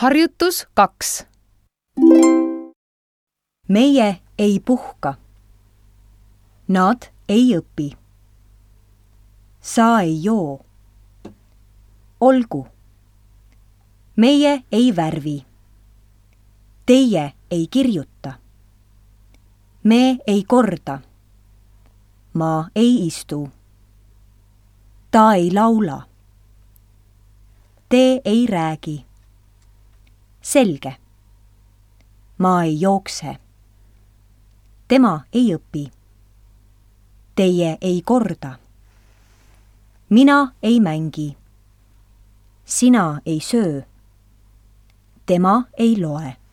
Harjutus 2. Meie ei puhka. Nad ei õpi. Sa ei joo. Olgu. Meie ei värvi. Teie ei kirjuta. Me ei korda. Ma ei istu. Ta ei laula. Te ei räägi. Selge. Ma ei jookse. Tema ei õpi. Teie ei korda. Mina ei mängi. Sina ei söö. Tema ei loe.